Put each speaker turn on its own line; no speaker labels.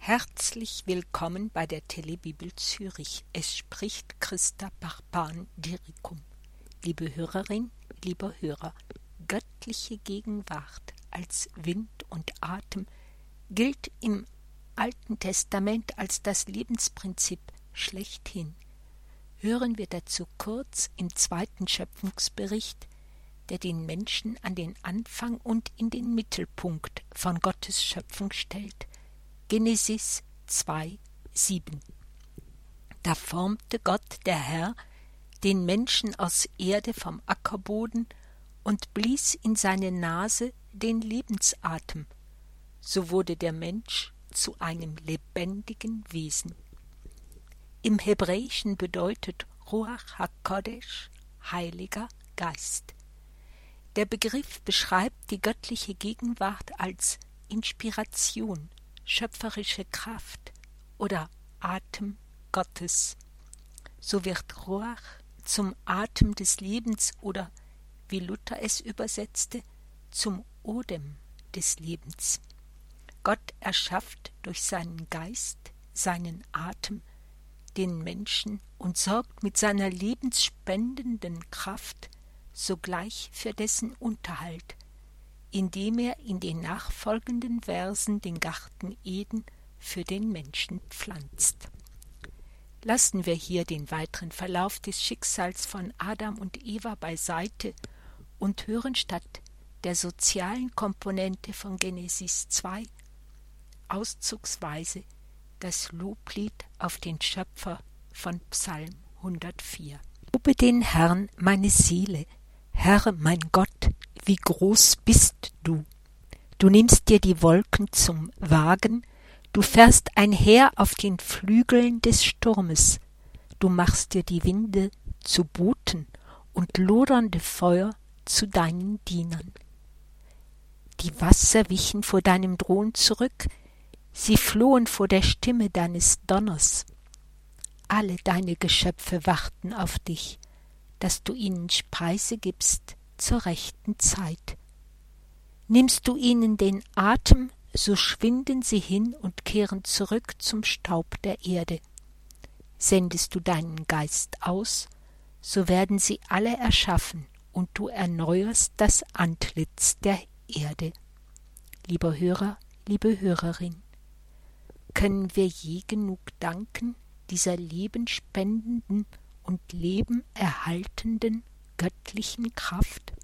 Herzlich willkommen bei der Telebibel Zürich. Es spricht Christa Barban-Dirikum. Liebe Hörerin, lieber Hörer, göttliche Gegenwart als Wind und Atem gilt im Alten Testament als das Lebensprinzip schlechthin. Hören wir dazu kurz im 2. Schöpfungsbericht, der den Menschen an den Anfang und in den Mittelpunkt von Gottes Schöpfung stellt. Genesis 2,7. Da formte Gott, der Herr, den Menschen aus Erde vom Ackerboden und blies in seine Nase den Lebensatem. So wurde der Mensch zu einem lebendigen Wesen. Im Hebräischen bedeutet Ruach HaKodesh Heiliger Geist. Der Begriff beschreibt die göttliche Gegenwart als Inspiration, schöpferische Kraft oder Atem Gottes. So wird Ruach zum Atem des Lebens oder, wie Luther es übersetzte, zum Odem des Lebens. Gott erschafft durch seinen Geist, seinen Atem, den Menschen und sorgt mit seiner lebensspendenden Kraft sogleich für dessen Unterhalt, indem er in den nachfolgenden Versen den Garten Eden für den Menschen pflanzt. Lassen wir hier den weiteren Verlauf des Schicksals von Adam und Eva beiseite und hören statt der sozialen Komponente von Genesis 2 auszugsweise das Loblied auf den Schöpfer von Psalm 104. Lobe den Herrn, meine Seele, Herr, mein Gott, wie groß bist du! Du nimmst dir die Wolken zum Wagen, du fährst einher auf den Flügeln des Sturmes, du machst dir die Winde zu Booten und lodernde Feuer zu deinen Dienern. Die Wasser wichen vor deinem Drohen zurück, sie flohen vor der Stimme deines Donners. Alle deine Geschöpfe warten auf dich, dass du ihnen Speise gibst zur rechten Zeit. Nimmst du ihnen den Atem, so schwinden sie hin und kehren zurück zum Staub der Erde. Sendest du deinen Geist aus, so werden sie alle erschaffen, und du erneuerst das Antlitz der Erde. Lieber Hörer, liebe Hörerin, können wir je genug danken dieser lebenspendenden und lebenerhaltenden göttlichen Kraft?